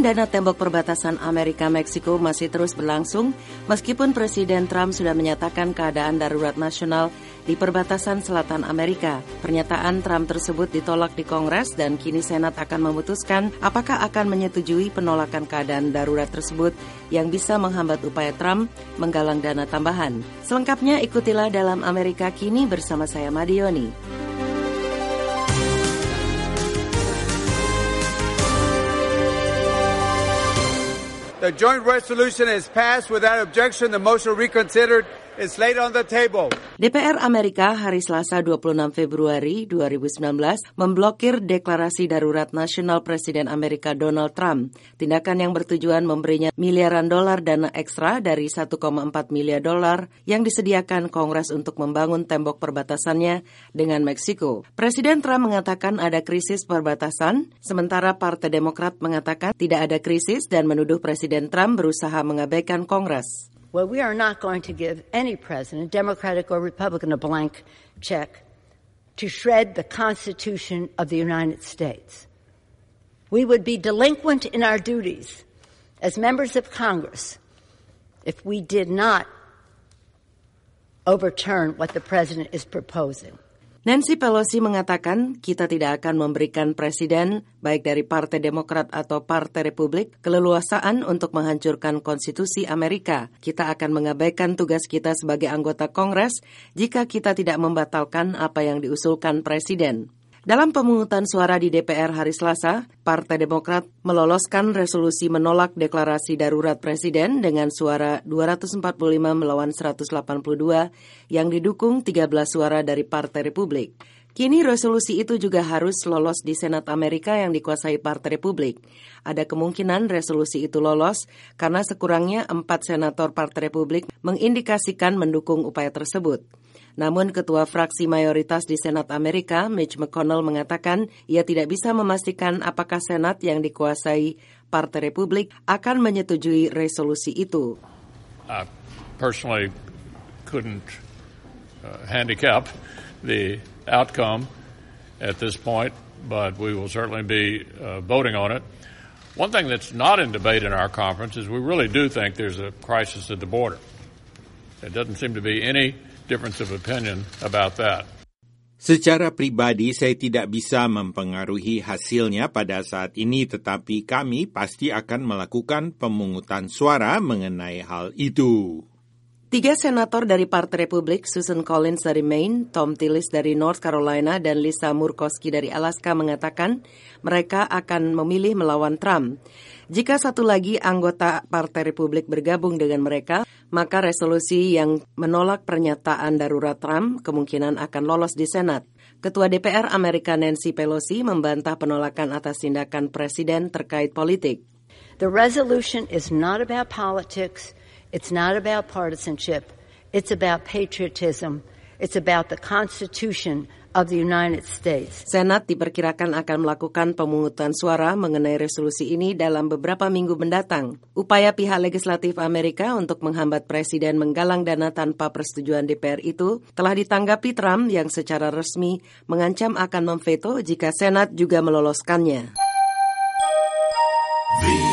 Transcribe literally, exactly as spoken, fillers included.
Membangun dana tembok perbatasan Amerika-Meksiko masih terus berlangsung meskipun Presiden Trump sudah menyatakan keadaan darurat nasional di perbatasan selatan Amerika. Pernyataan Trump tersebut ditolak di Kongres dan kini Senat akan memutuskan apakah akan menyetujui penolakan keadaan darurat tersebut yang bisa menghambat upaya Trump menggalang dana tambahan. Selengkapnya ikutilah dalam Amerika Kini bersama saya Madioni. The joint resolution is passed without objection. The motion reconsidered is laid on the table. D P R Amerika hari Selasa dua puluh enam Februari dua ribu sembilan belas memblokir deklarasi darurat nasional Presiden Amerika Donald Trump. Tindakan yang bertujuan memberinya miliaran dolar dana ekstra dari satu koma empat miliar dolar yang disediakan Kongres untuk membangun tembok perbatasannya dengan Meksiko. Presiden Trump mengatakan ada krisis perbatasan, sementara Partai Demokrat mengatakan tidak ada krisis dan menuduh Presiden Trump berusaha mengabaikan Kongres. Well, we are not going to give any president, Democratic or Republican, a blank check to shred the Constitution of the United States. We would be delinquent in our duties as members of Congress if we did not overturn what the president is proposing. Nancy Pelosi mengatakan kita tidak akan memberikan presiden, baik dari Partai Demokrat atau Partai Republik, keleluasaan untuk menghancurkan konstitusi Amerika. Kita akan mengabaikan tugas kita sebagai anggota Kongres jika kita tidak membatalkan apa yang diusulkan presiden. Dalam pemungutan suara di D P R hari Selasa, Partai Demokrat meloloskan resolusi menolak deklarasi darurat presiden dengan suara dua ratus empat puluh lima melawan seratus delapan puluh dua yang didukung tiga belas suara dari Partai Republik. Kini resolusi itu juga harus lolos di Senat Amerika yang dikuasai Partai Republik. Ada kemungkinan resolusi itu lolos karena sekurangnya empat senator Partai Republik mengindikasikan mendukung upaya tersebut. Namun ketua fraksi mayoritas di Senat Amerika, Mitch McConnell, mengatakan ia tidak bisa memastikan apakah Senat yang dikuasai Partai Republik akan menyetujui resolusi itu. I personally couldn't uh, handicap the outcome at this point, but we will certainly be uh, voting on it. One thing that's not in debate in our conference is we really do think there's a crisis at the border. There doesn't seem to be any difference of opinion about that. Secara pribadi saya tidak bisa mempengaruhi hasilnya pada saat ini, tetapi kami pasti akan melakukan pemungutan suara mengenai hal itu. Tiga senator dari Partai Republik, Susan Collins dari Maine, Tom Tillis dari North Carolina, dan Lisa Murkowski dari Alaska mengatakan mereka akan memilih melawan Trump. Jika satu lagi anggota Partai Republik bergabung dengan mereka, maka resolusi yang menolak pernyataan darurat Trump kemungkinan akan lolos di Senat. Ketua D P R Amerika Nancy Pelosi membantah penolakan atas tindakan presiden terkait politik. The resolution is not about politics. It's not about partisanship. It's about patriotism. It's about the Constitution of the United States. Senat diperkirakan akan melakukan pemungutan suara mengenai resolusi ini dalam beberapa minggu mendatang. Upaya pihak legislatif Amerika untuk menghambat presiden menggalang dana tanpa persetujuan D P R itu telah ditanggapi Trump yang secara resmi mengancam akan memveto jika Senat juga meloloskannya.